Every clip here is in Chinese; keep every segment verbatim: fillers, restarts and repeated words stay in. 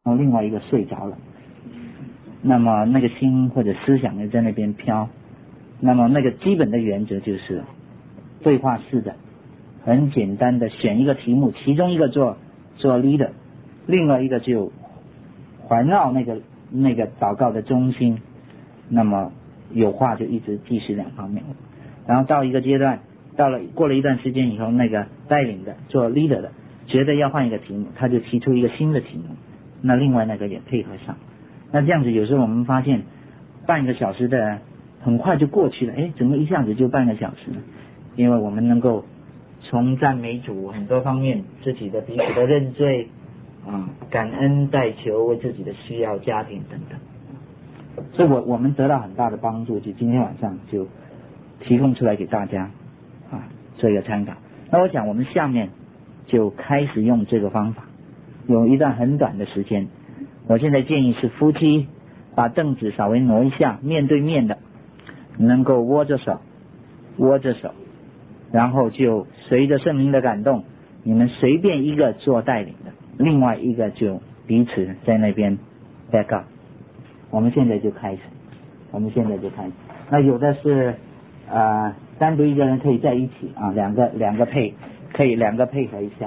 然后另外一个睡着了，那么那个心或者思想就在那边飘。那么那个基本的原则就是对话式的，很简单的选一个题目，其中一个做做 leader， 另外一个就环绕那个那个祷告的中心，那么有话就一直继续两方面。然后到一个阶段，到了过了一段时间以后，那个带领的做 leader 的觉得要换一个题目，他就提出一个新的题目，那另外那个也配合上。那这样子有时候我们发现半个小时的很快就过去了，哎，怎么一下子就半个小时呢？因为我们能够从赞美主很多方面，自己的彼此的认罪啊、感恩代求，为自己的需要、家庭等等。所以我我们得到很大的帮助，就今天晚上就提供出来给大家啊做一个参考。那我想我们下面就开始用这个方法，用一段很短的时间。我现在建议是夫妻把凳子稍微挪一下，面对面的，能够握着手，握着手，然后就随着圣灵的感动，你们随便一个做带领的，另外一个就彼此在那边 back up。我们现在就开始，我们现在就开始。那有的是呃单独一个人可以在一起啊，两个两个配可以两个配合一下。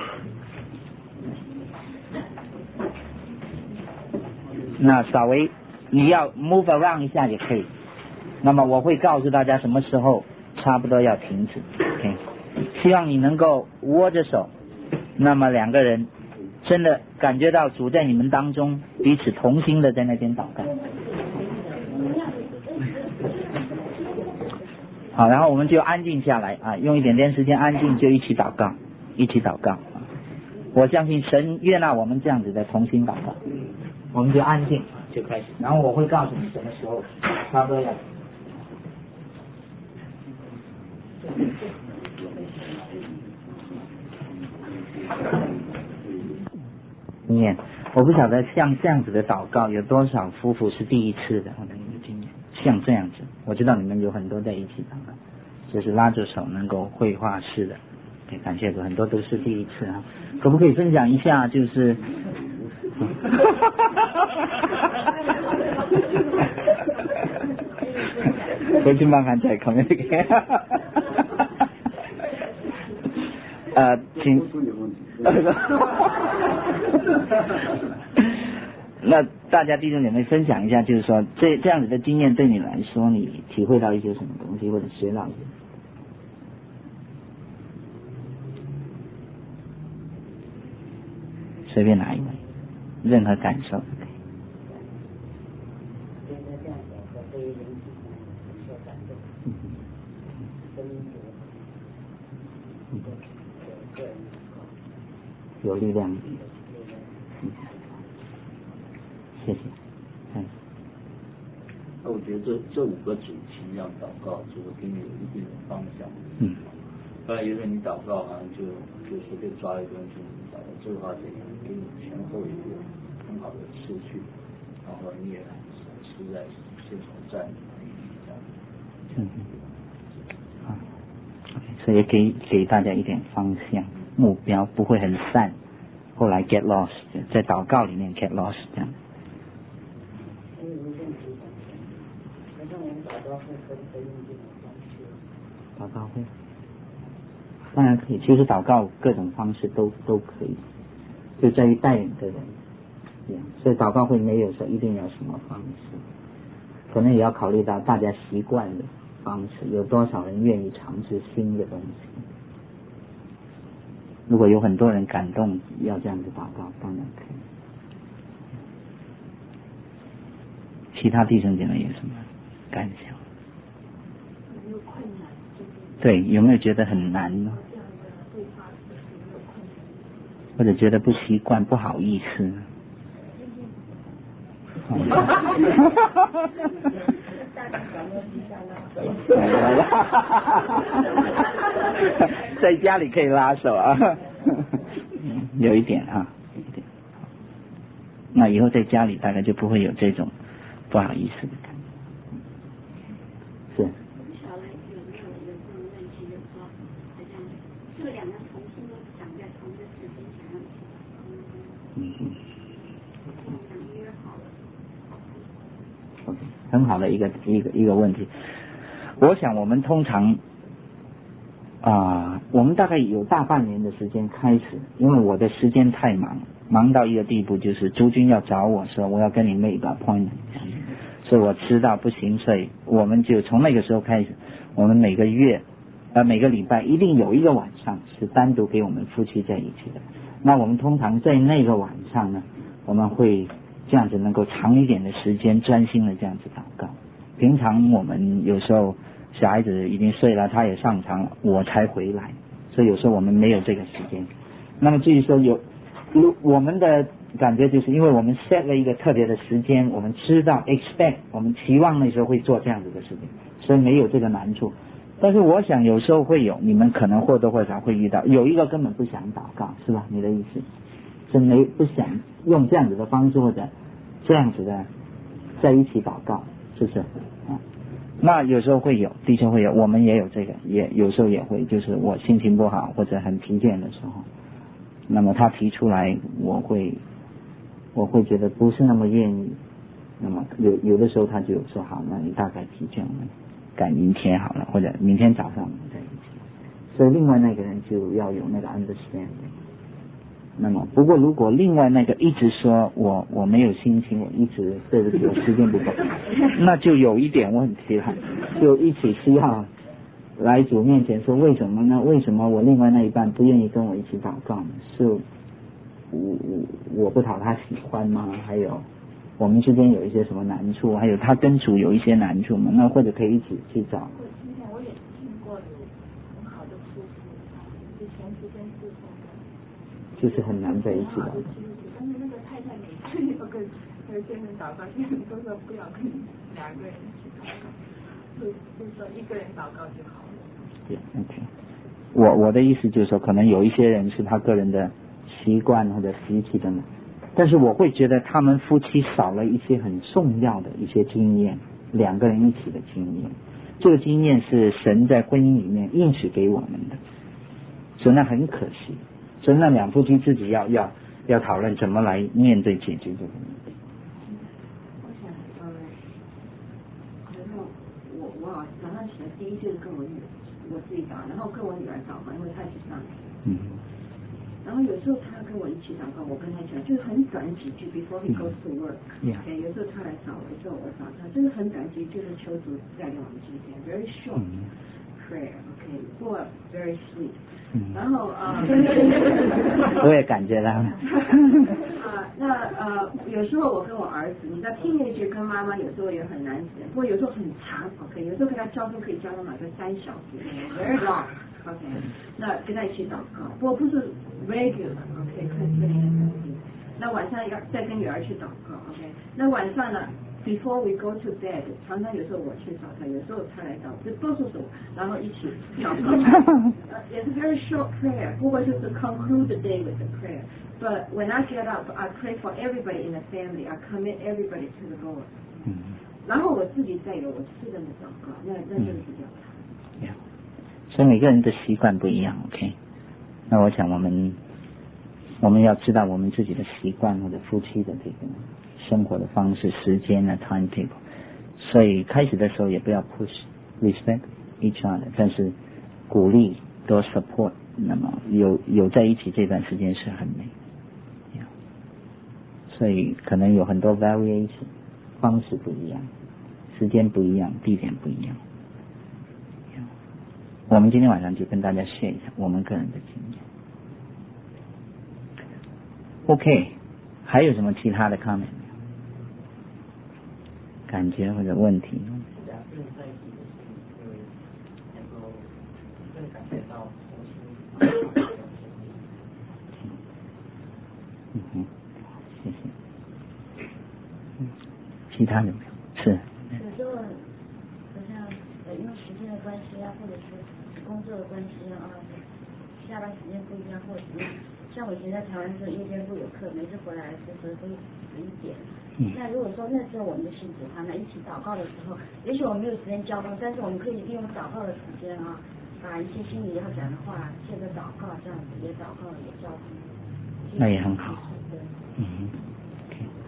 那稍微你要 move around 一下也可以。那么我会告诉大家什么时候差不多要停止。OK， 希望你能够握着手，那么两个人真的感觉到主在你们当中，彼此同心的在那边祷告。好，然后我们就安静下来啊，用一点点时间安静，就一起祷告，一起祷告。我相信神悦纳我们这样子的同心祷告。我们就安静就开始，然后我会告诉你什么时候差不多要。经验，我不晓得像这样子的祷告有多少夫妇是第一次的，我的经验像这样子，我知道你们有很多在一起祷告，就是拉着手能够绘画式的，对，感谢主，很多都是第一次啊，可不可以分享一下？就是回去慢慢再 communicate。呃，请。那大家弟兄姐妹分享一下，就是说这这样子的经验对你来说，你体会到一些什么东西，或者学到一些？随便拿一位，任何感受。有力量。嗯，谢谢。嗯。 那我觉得这这五个主题让祷告就是给你有一定的方向。 嗯。 不然有时候你祷告好像就就随便抓一个东西，找到这个话怎样，给你前后有一个很好的次序，然后你也实在先从站这样。 嗯。好。所以给给大家一点方向，目标不会很散，后来 get lost， 在祷告里面 get lost 这样。祷告会，当然可以，其实祷告各种方式都都可以，就在于带领的人，所以祷告会没有说一定要什么方式，可能也要考虑到大家习惯的方式，有多少人愿意尝试新的东西。如果有很多人感动要这样子祷告，当然可以。其他弟兄姐妹有什么感想？对，有没有觉得很难呢？或者觉得不习惯、不好意思呢？在家里可以拉手啊，有一点啊，有一点。那以后在家里大概就不会有这种不好意思的感觉。是。嗯嗯。 很好的一个一个一个问题。我想我们通常啊、呃，我们大概有大半年的时间开始，因为我的时间太忙，忙到一个地步，就是朱军要找我说我要跟你 make appointment， 所以我知道不行，所以我们就从那个时候开始，我们每个月呃每个礼拜一定有一个晚上是单独给我们夫妻在一起的。那我们通常在那个晚上呢，我们会这样子能够长一点的时间专心的这样子祷告。平常我们有时候小孩子已经睡了，他也上床了，我才回来，所以有时候我们没有这个时间。那么至于说有我们的感觉，就是因为我们 set 了一个特别的时间，我们知道 expect 我们期望那时候会做这样子的事情，所以没有这个难处。但是我想有时候会有，你们可能或多或少会遇到，有一个根本不想祷告，是吧？你的意思是没不想用这样子的方式或者这样子的在一起祷告，是不是啊？那有时候会有，的确会有，我们也有这个，也有时候也会，就是我心情不好或者很疲倦的时候，那么他提出来，我会我会觉得不是那么愿意，那么有有的时候他就说好，那你大概疲倦了，改明天好了，或者明天早上我们在一起。所以另外那个人就要有那个 understanding。那么不过如果另外那个一直说我我没有心情，我一直对不起我时间不够，那就有一点问题了，就一起需要来主面前说为什么呢？为什么我另外那一半不愿意跟我一起祷告呢？是我我我不讨他喜欢吗？还有我们之间有一些什么难处？还有他跟主有一些难处吗？那或者可以一起去找。 我也听过有很好的夫妇，就前夫跟自从就是很难在一起的。 但是那个太太每次要跟跟先生祷告，先生都说不要跟两个人一起祷告，就就说一个人祷告就好了。 对 ，OK。我我的意思就是说，可能有一些人是他个人的习惯或者习气等等，但是我会觉得他们夫妻少了一些很重要的一些经验，两个人一起的经验。这个经验是神在婚姻里面应许给我们的，所以那很可惜。所以那两夫妻自己要要要讨论怎么来面对解决这个问题。 我想，呃，然后我我啊早上起来第一就是跟我女我自己祷，然后跟我女儿祷嘛，因为她去上学。 嗯。 然后有时候她跟我一起祷告，我跟她讲，就是很短几句 ，before he goes to work。 Yeah. 对，有时候她来找我，有时候我找她，就是很短几句，就是求主带领我们之间 ，very short prayer，OK， 或 very sweet。然后啊， 我也感觉到了。 啊，那呃，有时候我跟我儿子，你知道 teenager 跟妈妈有时候也很难解，不过有时候很长 ，OK， 有时候跟他交通可以交到哪个三小时 ，very long，OK， 那跟他一起祷告，不过不是 regular，OK， 看这里的东西。那晚上要再跟女儿去祷告 ，OK， 那晚上呢 ，before we go to bed， 常常有时候我去找他，有时候他来找，就多数是我，然后一起祷告。呃，也是 very short prayer， 不过就是 conclude the day with the prayer。But when I get up, I pray for everybody in the family. I commit everybody to the Lord. 嗯。 然后我自己再有我私人的祷告，那那就是比较好。 Yeah. 所以每个人的习惯不一样 ，OK。那我想我们我们要知道我们自己的习惯或者夫妻的这个生活的方式、时间的 timetable。所以开始的时候也不要 push respect each other， 但是鼓励多 support。那么有有在一起这段时间是很美。所以可能有很多 variation， 方式不一样，时间不一样，地点不一样。我们今天晚上就跟大家 share 一下我们个人的经验。OK， 还有什么其他的 comment？ 感觉或者问题？嗯哼，谢谢。嗯，其他有没有？是。 有时候好像呃因为时间的关系啊，或者是工作的关系啊，下班时间不一样，或者是像我以前在台湾的时候，夜间部有课，每次回来的时候都十一点。嗯、那如果说那时候我们是喜欢呢，一起祷告的时候，也许我们没有时间交通，但是我们可以利用祷告的时间啊，把一些心里要讲的话，借着祷告这样子也祷告也交通。 那也很好。嗯 ，OK。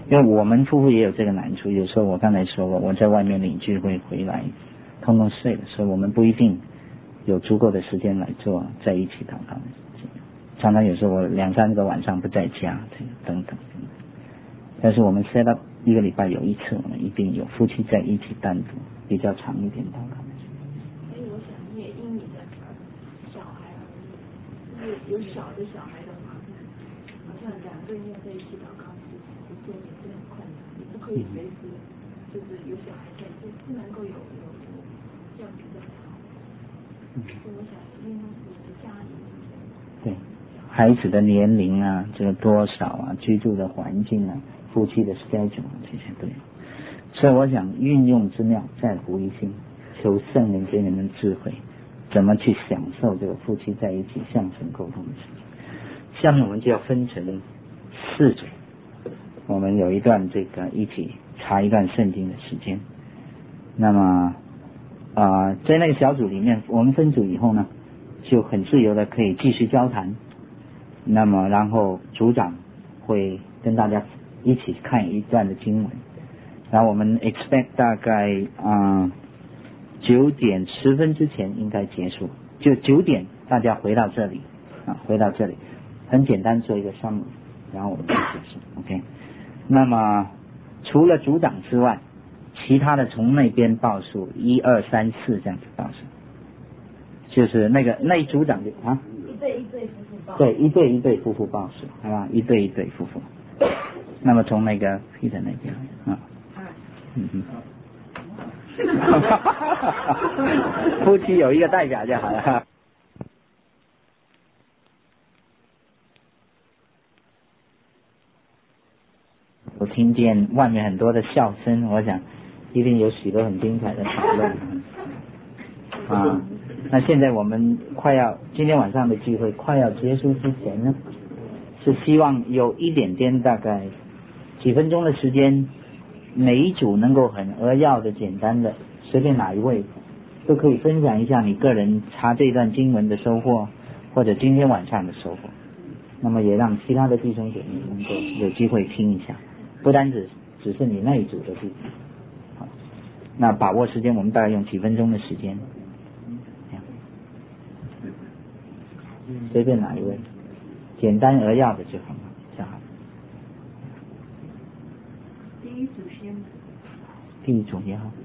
因为我们夫妇也有这个难处，有时候我刚才说过，我在外面领聚会回来，通通睡了，所以我们不一定有足够的时间来做在一起祷告的事情。常常有时候我两三个晚上不在家，这个等等等等。但是我们 set up 一个礼拜有一次，我们一定有夫妻在一起单独比较长一点祷告的时间。 所以我想你也因你的小孩而已，有小的小孩的话，好像两个人要在一起祷告是不做也是很困难，也不可以随时就是有小孩在，就不能够有有有这样比较好。所以我想因为我的家里对孩子的年龄啊，这个多少啊，居住的环境啊，夫妻的 schedule 这些都有。所以我想运用之妙在乎一心，求圣灵给你们智慧，怎么去享受这个夫妻在一起向神沟通的事情。下面我们就要分成四组，我们有一段这个一起查一段圣经的时间。那么啊、呃，在那个小组里面，我们分组以后呢，就很自由的可以继续交谈。那么然后组长会跟大家一起看一段的经文，然后我们 expect 大概啊九点十分之前应该结束，就九点大家回到这里啊，回到这里很简单做一个 summary， 然后我们就结束 OK。 那么除了组长之外，其他的从那边报数一二三四这样子报数，就是那个那组长就啊一对一对夫妇报， 对，一对一对夫妇报数，好吧，一对一对夫妇。那么从那个 Peter 那边啊，嗯嗯，夫妻有一个代表就好了。我听见外面很多的笑声，我想一定有许多很精彩的讨论啊。那现在我们快要今天晚上的聚会快要结束之前呢，是希望有一点点大概几分钟的时间，每一组能够很扼要的简单的随便哪一位都可以分享一下你个人查这段经文的收获，或者今天晚上的收获，那么也让其他的弟兄姐妹能够有机会听一下，不单只只是你那一组的弟兄。好，那把握时间，我们大概用几分钟的时间，随便哪一位，简单扼要的就好了，就好。 第一组先， 第一组也好。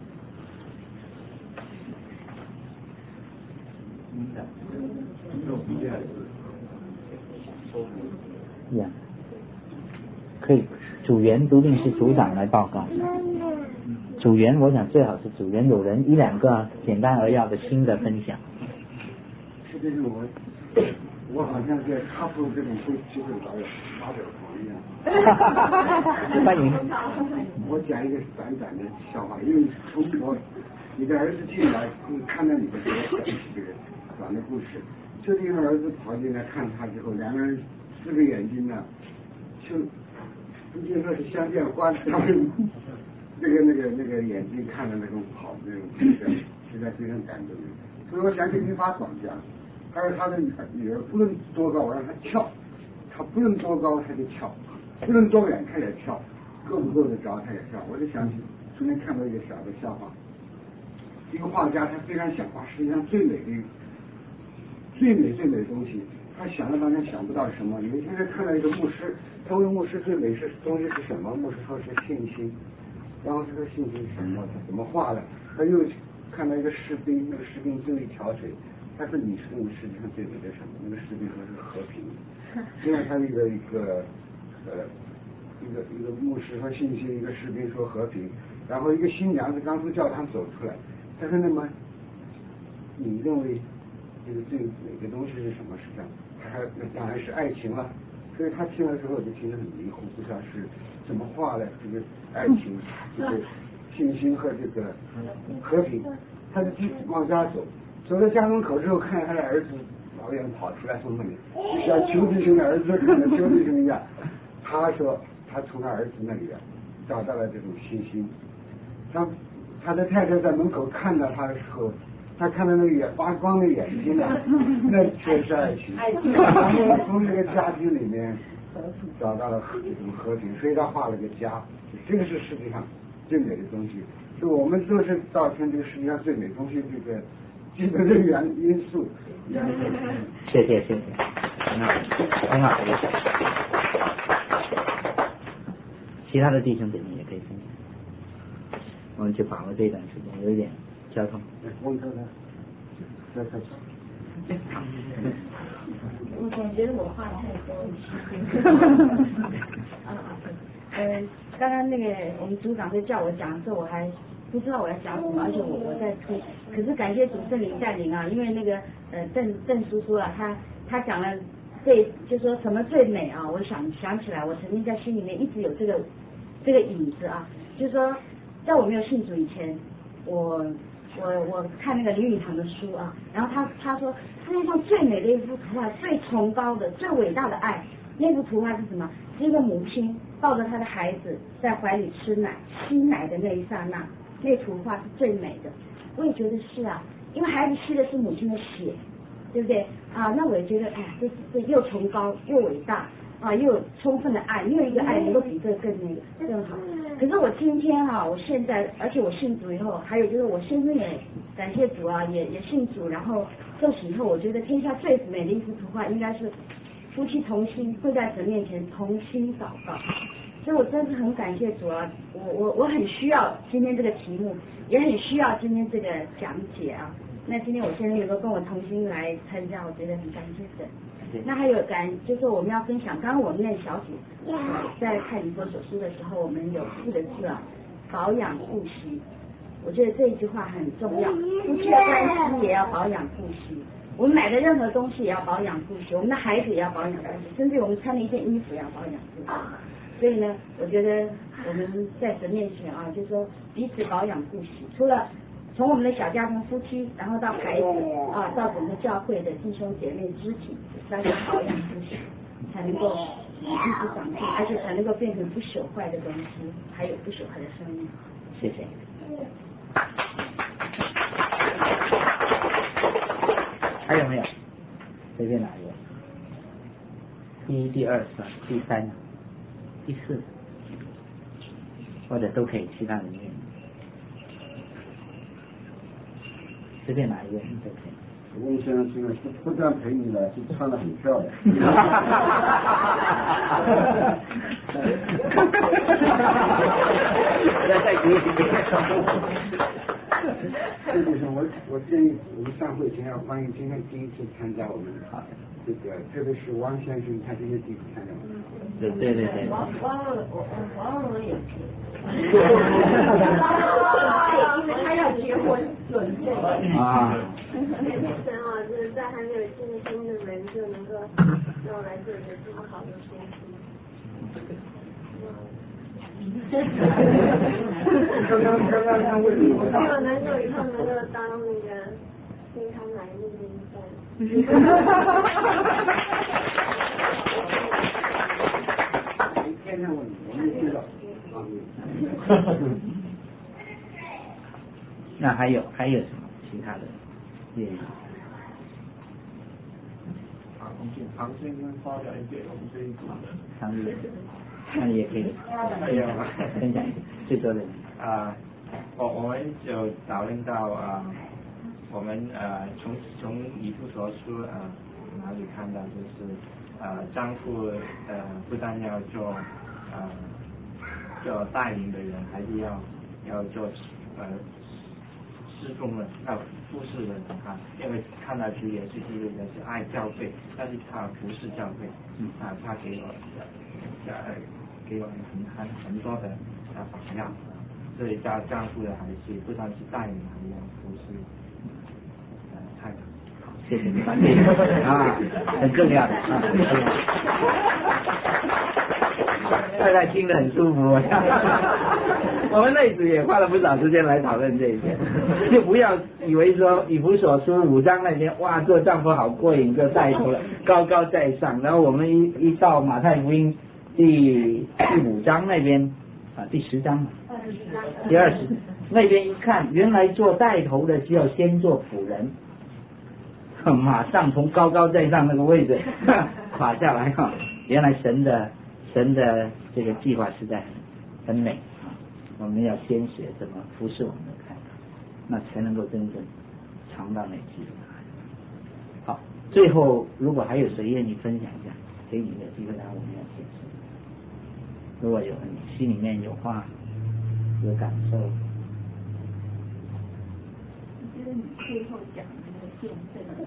呀，可以，组员不一定是组长来报告。组员我想最好是组员有人一两个简单扼要的新的分享。 是这是我，我好像在插入这种会机会发表发表狂一样。 欢迎。 我讲一个短短的笑话，因为从我你的儿子进来，看到你的时候讲这个短的故事。这地方儿子跑进来看他之后，两个人四个眼睛呢，就不仅说是相见欢，他们那个那个那个眼睛看的那种跑那种景象，实在非常感动。所以我想给你发短讲，他说他的女儿不论多高，我让他跳，他不论多高他就跳，不论多远他也跳，够不够得着他也跳。我就想起昨天看到一个小的笑话，一个画家他非常想画世界上最美的最美最美的东西，他想了半天想不到什么。有一天他看到一个牧师，他问牧师最美是东西是什么？牧师说是信心。然后这个信心是什么？他怎么画的？他又看到一个士兵，那个士兵丢一条腿，他说你是你世界上最美的什么？那个士兵说是和平。另外他一个一个呃一个一个牧师说信心，一个士兵说和平。然后一个新娘子刚从教堂走出来，他说那么你认为这个最美的东西是什么？是这样，他说那当然是爱情了。所以他听了之后就听得很迷糊，不知道是怎么画的这个爱情，这个信心和这个和平。他就继续往家走，走到家门口之后，看见他的儿子老远跑出来从那里，就像求弟兄的儿子看到求弟兄一样。他说他从他儿子那里啊找到了这种信心。他他的太太在门口看到他的时候，他看到那个眼发光的眼睛啊，那确实爱情。然后从这个家庭里面找到了这种和平，所以他画了个家，这个是世界上最美的东西，就我们都是造成这个世界上最美东西这个基本的原因素。 谢谢谢谢，很好很好。其他的弟兄姊妹也可以分享，我们就把握这段时间，有一点交通。 翁哥哥，再开始。 我总觉得我话太多了。呃，刚刚那个我们组长在叫我讲的时候，我还不知道我要讲什么，而且我我在推，可是感谢主圣灵带领啊，因为那个呃邓邓叔叔啊，他他讲了最就说什么最美啊，我想想起来，我曾经在心里面一直有这个这个影子啊，就是说在我没有信主以前，我。我我看那个林语堂的书啊，然后他他说世界上最美的一幅图画，最崇高的、最伟大的爱，那幅图画是什么？是一个母亲抱着她的孩子在怀里吃奶、吸奶的那一刹那，那图画是最美的。我也觉得是啊，因为孩子吸的是母亲的血，对不对啊？那我也觉得，哎，这这又崇高又伟大啊，又有充分的爱，没有一个爱能够比这个更那个更好。可是我今天哈、啊，我现在，而且我信主以后，还有就是我先生也感谢主啊，也也信主，然后受洗以后，我觉得天下最美的一幅图画应该是夫妻同心跪在神面前同心祷告。所以我真是很感谢主啊，我我我很需要今天这个题目，也很需要今天这个讲解啊。那今天我先生能够跟我同心来参加，我觉得很感谢神。那还有感，就是我们要分享，刚刚我们那小组在看以弗所书的时候，我们有四个字啊，保养顾惜。我觉得这一句话很重要，夫妻的关系也要保养顾惜，我们买的任何东西也要保养顾惜，我们的孩子也要保养顾惜，甚至我们穿的一件衣服也要保养顾惜。所以呢，我觉得我们在神面前啊，就是说彼此保养顾惜，除了从我们的小家庭夫妻，然后到孩子啊，到整个教会的弟兄姐妹肢体，大家保养顾惜，才能够一直长进，而且才能够变成不朽坏的东西，还有不朽坏的生命。谢谢。 还有没有？随便哪一个？第一、第二、第三、第四，或者都可以，其他人愿意。随便哪一个都可以。 翁先生现在不不但陪你了，是穿得很漂亮。 再再鼓励。 这就是我我建议我们上会前要欢迎今天第一次参加我们的这个，特别是汪先生他这些弟子参加我们。 对对对对。 王王我我王我也去。因为他要结婚准备。 啊。 神啊，就是在还没有信心的人就能够让我来这里这么好的学习。 刚刚刚刚他问你， 没有能够以后能够当那个新康来那个一代。 天天问你，我没听到。 那还有还有什么其他的建议？ 唐先唐先生发表一点我们这一组的唐先生。那也可以分享最多的啊，我我们有讨论到啊，我们呃从从以弗所书啊哪里看到就是呃丈夫呃不但要做呃做带领的人，还是要要做呃侍奉的要服侍的人啊，因为看到主耶稣基督的是爱教会，但是他服侍教会，啊他给我呃。给我们很很很多的呃榜样，所以家丈夫的还是不单是带领，还要服侍呃太太。 好，谢谢你，啊，很重要的啊，很重要。太太听得很舒服。我们那组也花了不少时间来讨论这一点，就不要以为说以弗所书五章那边哇做丈夫好过瘾，就带头了，高高在上，然后我们一一到马太福音。第第五章那边啊，第十章，第二十那边一看，原来做带头的只有先做仆人，马上从高高在上那个位置垮下来哈， 原来神的神的这个计划实在很美啊！我们要先学怎么服侍我们的开导，那才能够真正尝到那基督的爱。好，最后如果还有谁愿意分享一下，给你的机会，然后我们要结束。如果有你心里面有话有感受， 我觉得你最后讲的那个见证很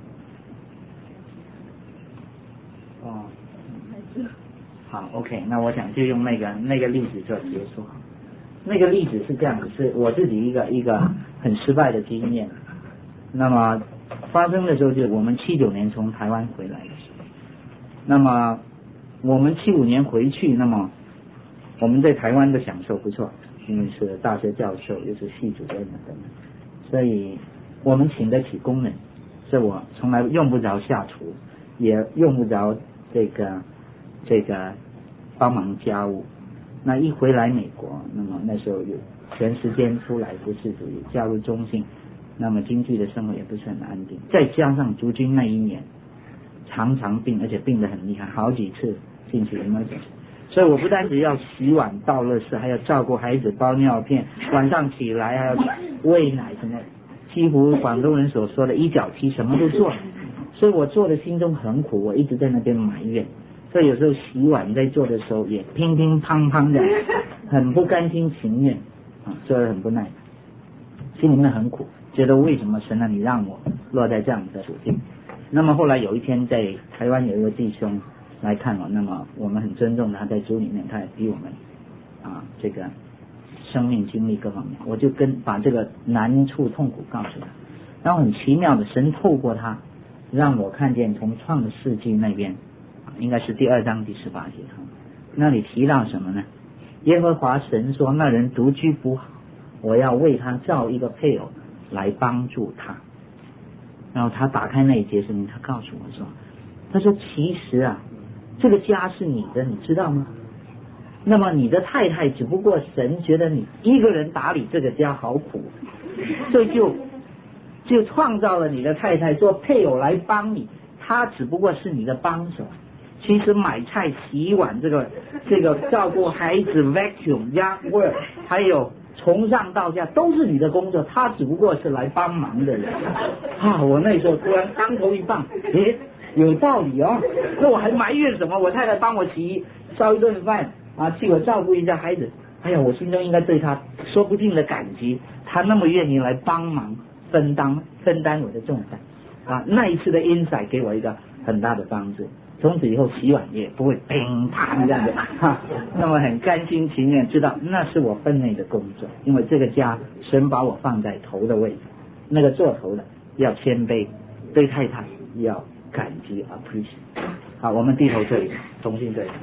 好。 哦，好 ，OK， 那我想就用那个那个例子做结束。那个例子是这样的，是我自己一个一个很失败的经验。那么发生的时候，就我们七九年从台湾回来的时候，那么我们七五年回去，那么我们在台湾的享受不错，因为是大学教授，又是系主任等等，所以我们请得起工人，所以我从来用不着下厨，也用不着这个这个帮忙家务。那一回来美国，那么那时候有全时间出来服侍主义，加入中信，那么经济的生活也不是很安定，再加上竹君那一年常常病，而且病得很厉害，好几次进去 emergency， 所以我不单只要洗碗倒垃圾，还要照顾孩子包尿片，晚上起来还要喂奶什么，几乎广东人所说的一脚踢什么都做，所以我做的心中很苦，我一直在那边埋怨。所以有时候洗碗在做的时候也乒乒乓乓的，很不甘心情愿啊，做得很不耐烦，心里面很苦，觉得为什么神啊你让我落在这样的处境。那么后来有一天在台湾有一个弟兄来看我，那么我们很尊重他，在主里面他也比我们啊这个生命经历各方面，我就跟把这个难处痛苦告诉他，然后很奇妙的神透过他让我看见从创世纪那边应该是第二章第十八节，那里提到什么呢？耶和华神说，那人独居不好，我要为他造一个配偶来帮助他。然后他打开那一节圣经，他告诉我说，他说其实啊这个家是你的，你知道吗？那么你的太太只不过神觉得你一个人打理这个家好苦，所以就就创造了你的太太做配偶来帮你，他只不过是你的帮手。其实买菜洗碗这个这个照顾孩子 vacuum yard work 还有从上到下都是你的工作，他只不过是来帮忙的人啊！我那时候突然当头一棒，诶有道理哦，那我还埋怨什么？我太太帮我洗烧一顿饭啊，替我照顾一下孩子，哎呀，我心中应该对他说不尽的感激，他那么愿意来帮忙分担分担我的重担啊！那一次的 insight 给我一个很大的帮助，从此以后洗碗也不会乒乓这样子哈，那么很甘心情愿知道那是我分内的工作，因为这个家神把我放在头的位置，那个做头的要谦卑，对太太要感激 appreciate。 好，我们低头这里重新这里。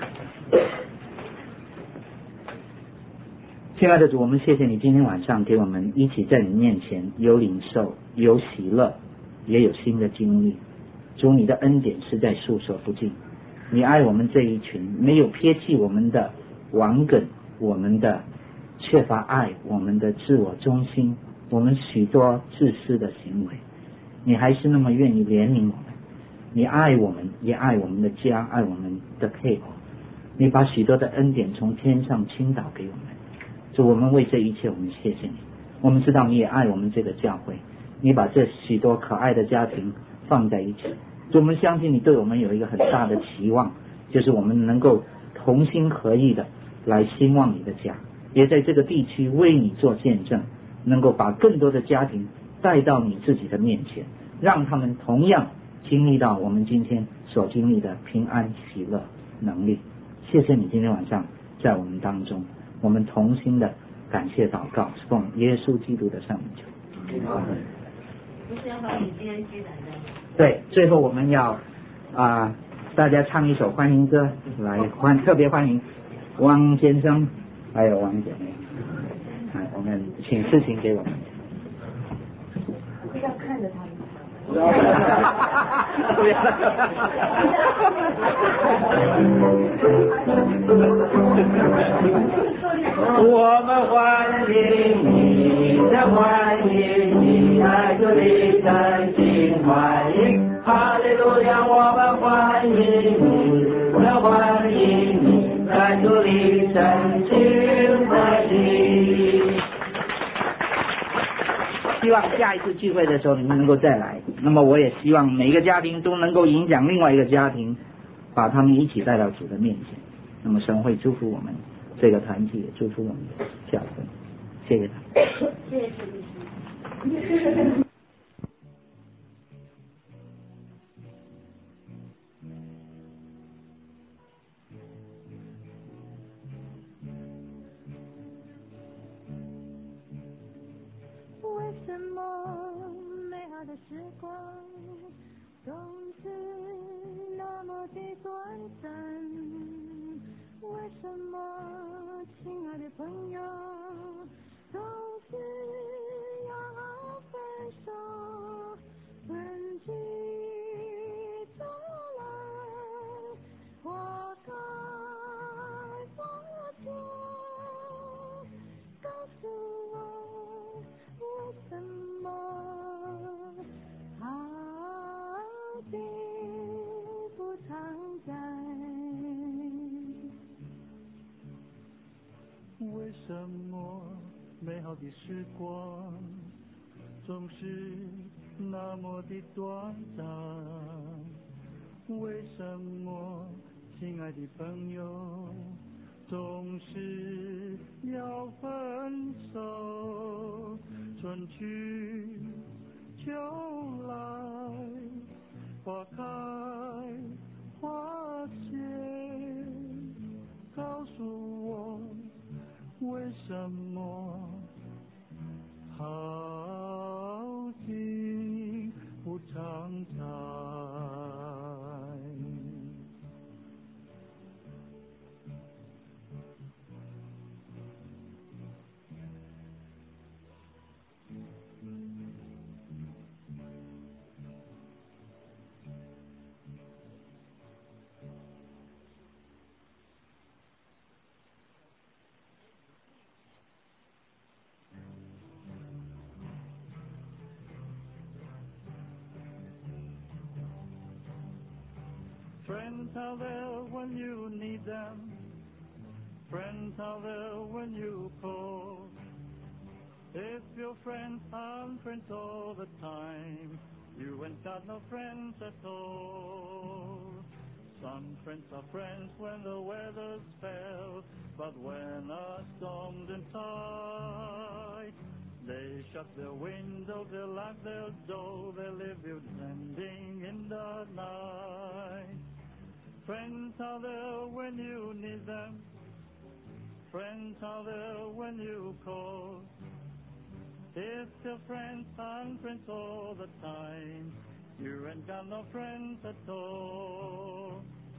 亲爱的主，我们谢谢你今天晚上给我们一起在你面前有领受，有喜乐，也有新的经历。主，你的恩典实在诉说不尽，你爱我们这一群，没有撇弃我们的顽梗，我们的缺乏爱，我们的自我中心，我们许多自私的行为，你还是那么愿意怜悯我们，你爱我们，也爱我们的家，爱我们的配偶，你把许多的恩典从天上倾倒给我们。主，我们为这一切我们谢谢你，我们知道你也爱我们这个教会，你把这许多可爱的家庭放在一起，我们相信你对我们有一个很大的期望，就是我们能够同心合意的来兴旺你的家，也在这个地区为你做见证，能够把更多的家庭带到你自己的面前，让他们同样经历到我们今天所经历的平安喜乐能力。谢谢你今天晚上在我们当中，我们同心的感谢祷告，奉耶稣基督的圣名求。 不是要把你今天居然的？ 对，最后我们要啊、呃，大家唱一首欢迎歌来欢，特别欢迎汪先生还有汪姐妹。哎，我们请事情给我们。 不要看着他们。 我们欢迎你，的欢迎你，爱主的真心欢迎，哈利路亚，我们欢迎你，我们欢迎你在这里真情爱你。希望下一次聚会的时候你们能够再来。那么我也希望每一个家庭都能够影响另外一个家庭，把他们一起带到主的面前。那么神会祝福我们这个团体，也祝福我们的教会。谢谢他。 谢谢谢谢。 为什么美好的时光总是那么的短暂？为什么亲爱的朋友总是要分手？春去秋来，花开花谢，告诉我为什么好景不常在？ 为什么美好的时光总是那么的短暂？为什么亲爱的朋友总是要分手？春去秋来，花开花谢，告诉我为什么好景不常在？Friends are there when you need them. Friends are there when you call. If your friends aren't friends all the time, you ain't got no friends at all. Some friends are friends when the weather's fair, but when a storm's in sight, they shut their windows, they lock their door, they leave you standing in the night. Friends are there when you need them. Friends are there when you call. If your friends aren't friends all the time, you ain't got no friends at all.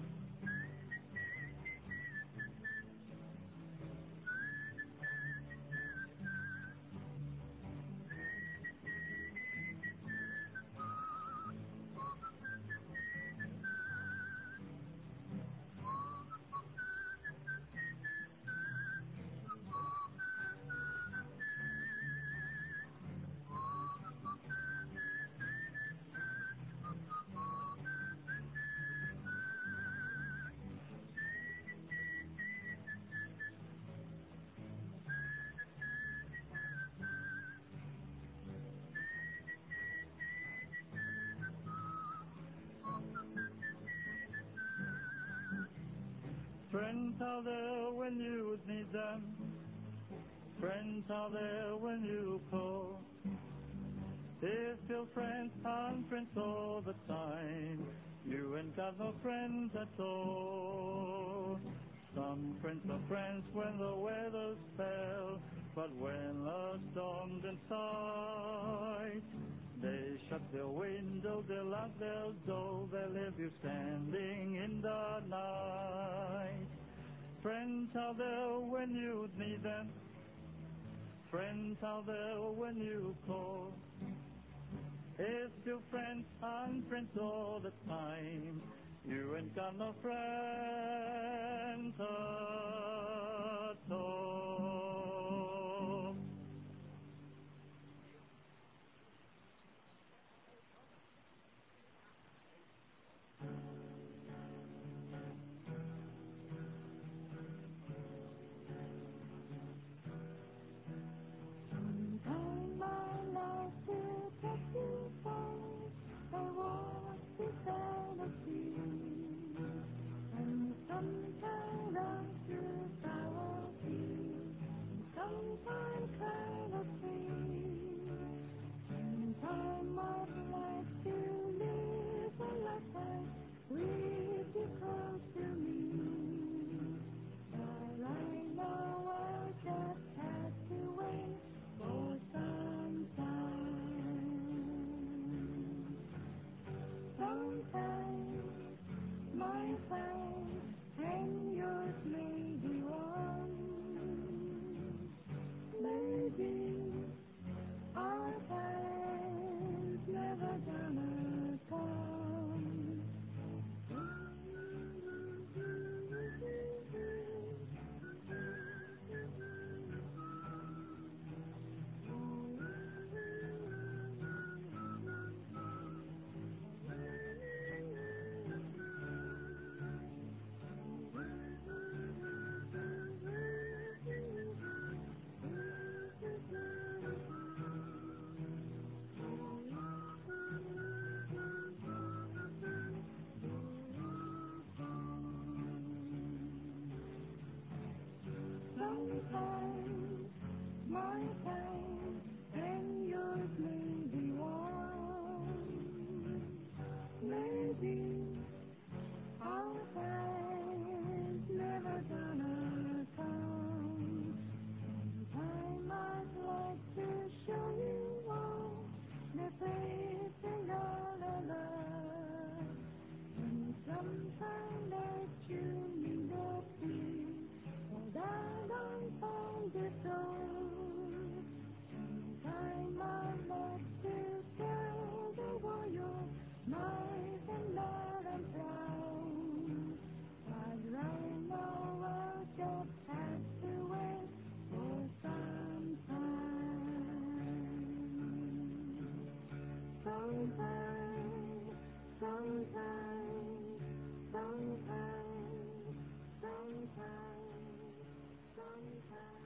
Friends are there when you need them. Friends are there when you call. If your friends aren't friends all the time, you ain't got no friends at all. Some friends are friends when the weather's fair, but when a storm's in sight, they shut their windows, they lock their door, they leave you standing in the night. Friends are there when you need them. Friends are there when you call. If your friends aren't friends all the time, you ain't got no friends at all. find, my find, and yours may be one. Maybe our time's never gonna come. Sometimes my time and yours may be one. Maybe our time's never gonna come. Sometime I'd like to show you all the faith and all the love. And sometime that you need a peace. Down on the soul. Sometime I'd like to tell the world you're nice and loud and proud. But right now I'll just have to wait for some time. Sometime, sometime, sometime, sometime. Sometimes.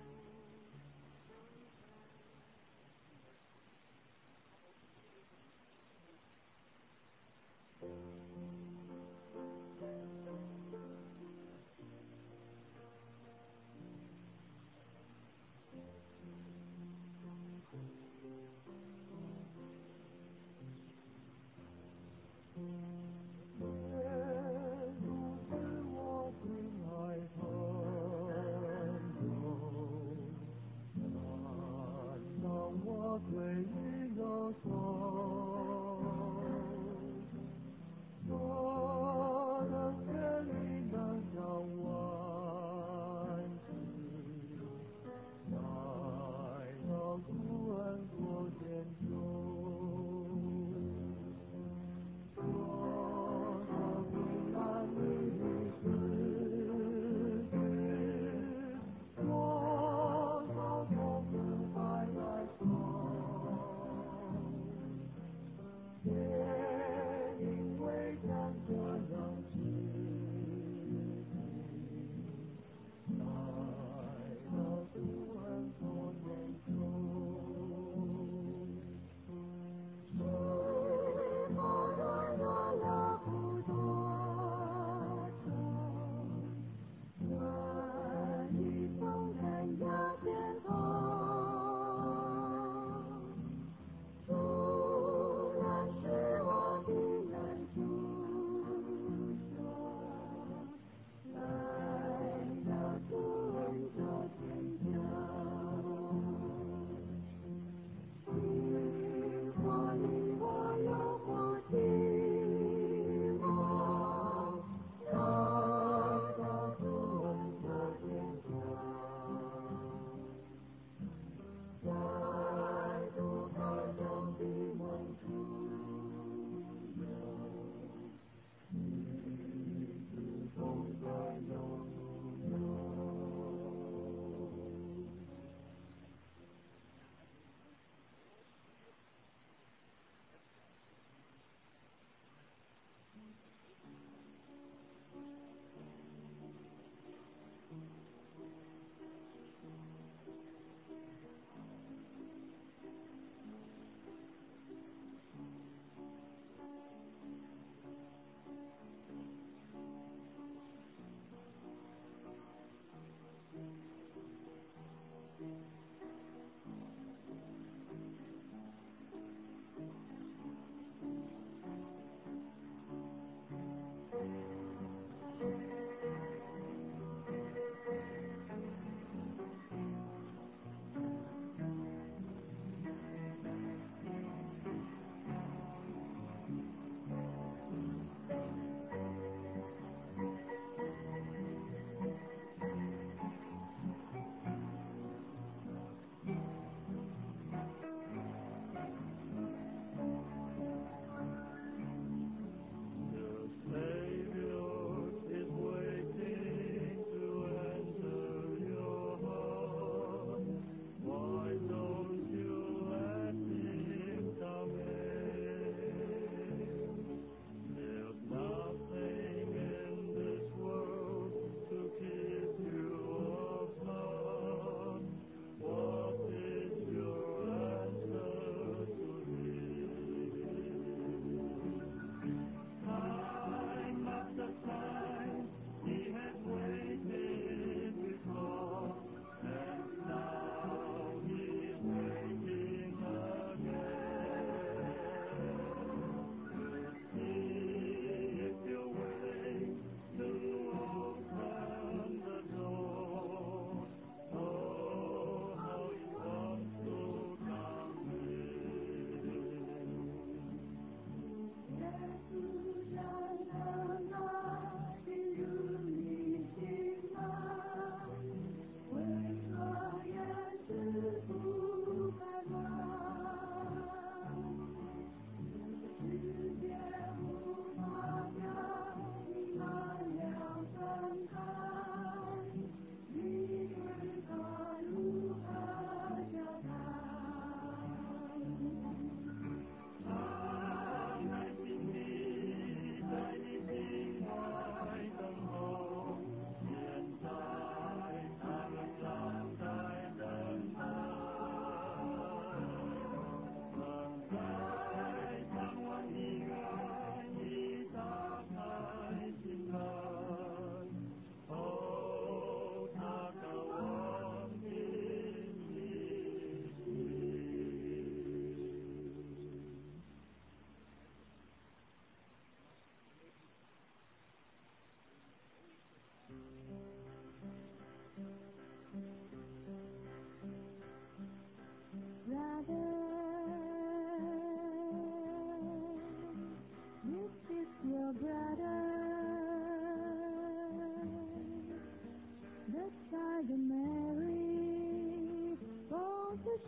both are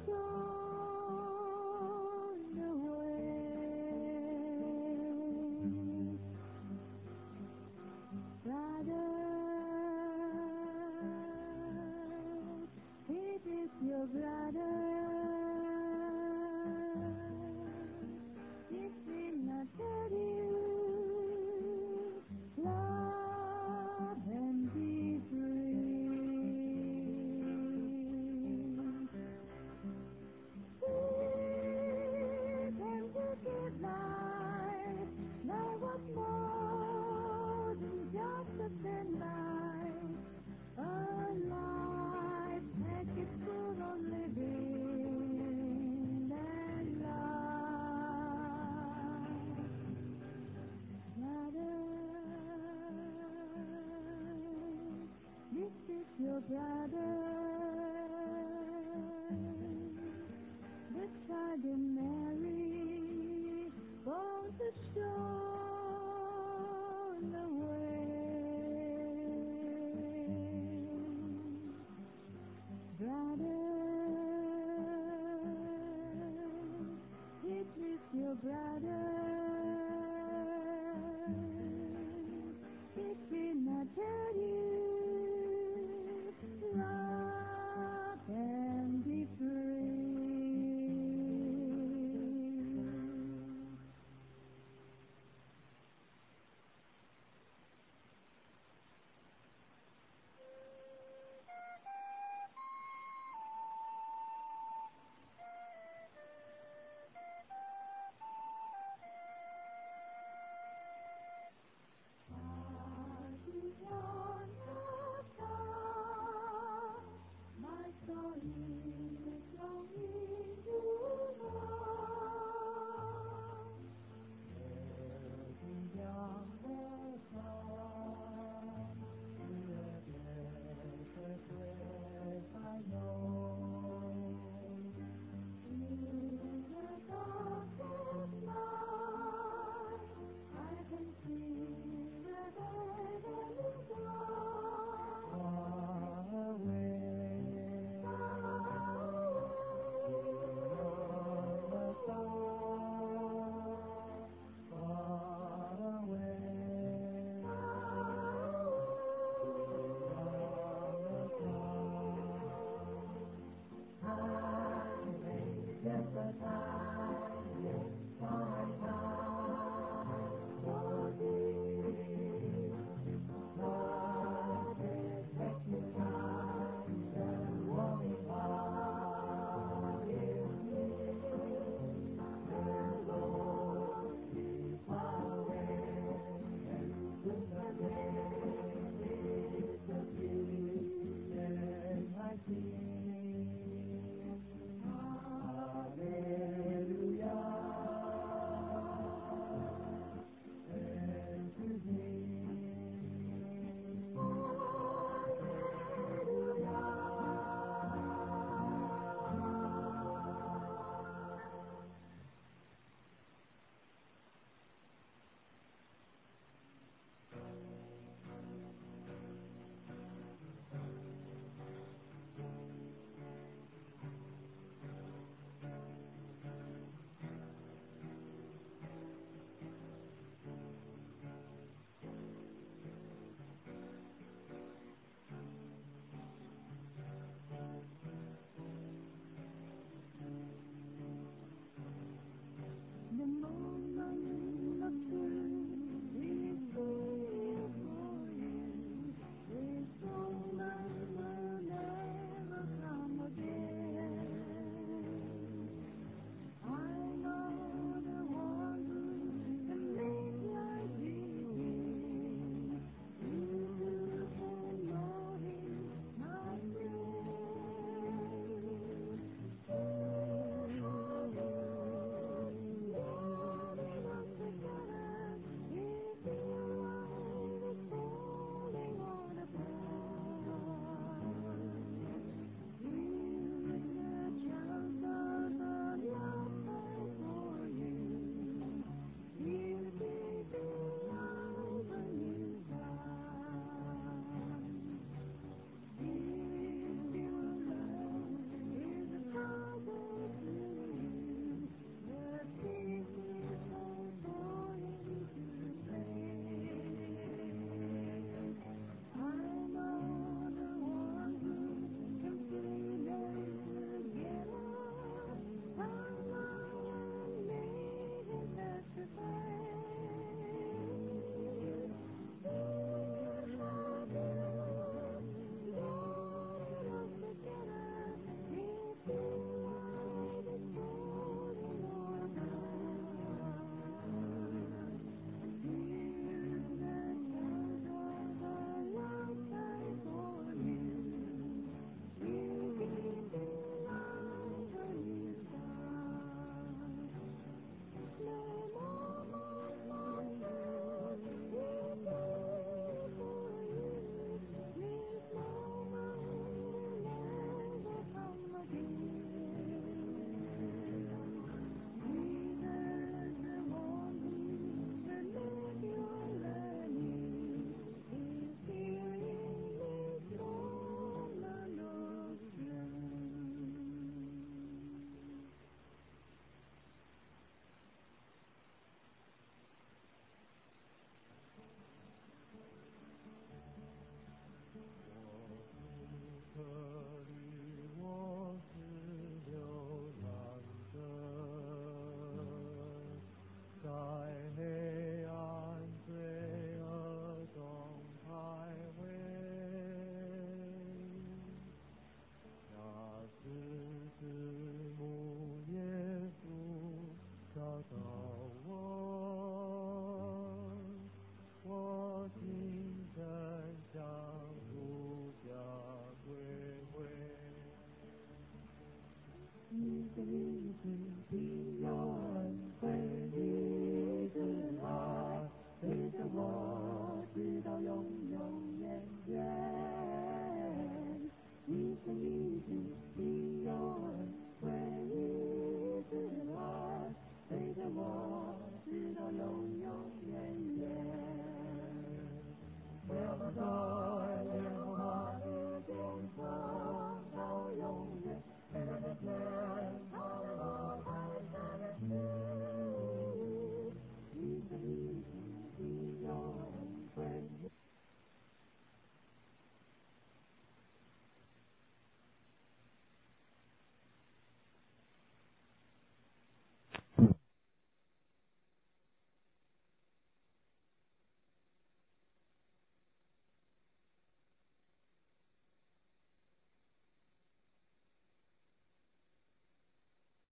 shown away. Brother, it is your brother. It will not hurt you. Love and be free. Live and to give life. Life was more than just a thin life. A life that is full of living and love. Brother, this is your brother, the child of Mary, both are shown away. Brother, it is your brother. It will not hurt you. Love and be free. My soul is longing to know. Every young song, the blessed place I know. In the darkest night, I can see the heavenly dawn. Far away, far 心的有恩惠，你是爱，陪着我直到永永远远。一生一世的有恩